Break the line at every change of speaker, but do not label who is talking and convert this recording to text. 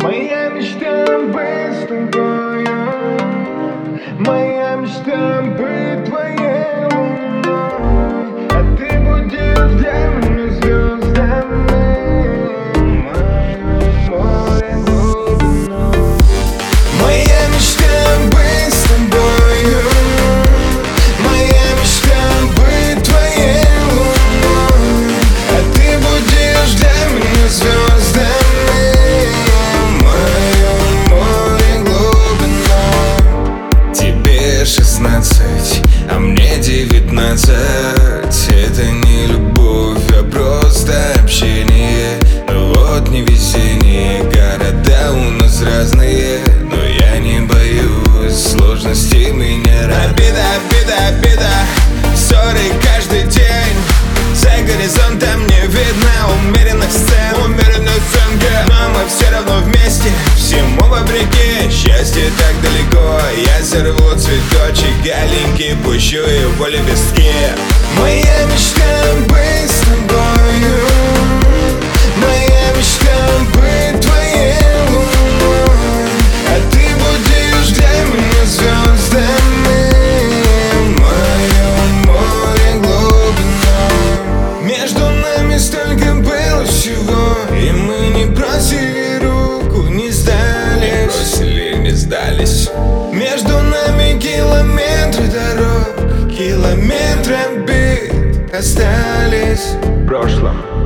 Моя мечта быть с тобою, моя мечта быть твоей луной, а ты будешь для меня звездами, мое море глубиной. Моя мечта быть с тобою, моя мечта быть твоей луной, а ты будешь для меня звездами, мое море глубиной. Тебе 16, а мне 19. Это не любовь, а просто общение. Но вот не везение, города у нас разные, но я не боюсь сложностей, меня обида, обида, обида, ссоры каждый день. За горизонтом не видно умеренных сцен, но мы все равно вместе, всему вопреки. Счастье так далеко, я сорву цветочек галенький, пущу его лепестки. Моя мечта быть с тобою, моя мечта быть твоей луной, а ты будешь для меня звездами, мое море глубиной. Между нами столько было всего, и мы не бросили руку, не сдались, бросили, не сдались. Между нами километры дорог, километры обид остались в прошлом.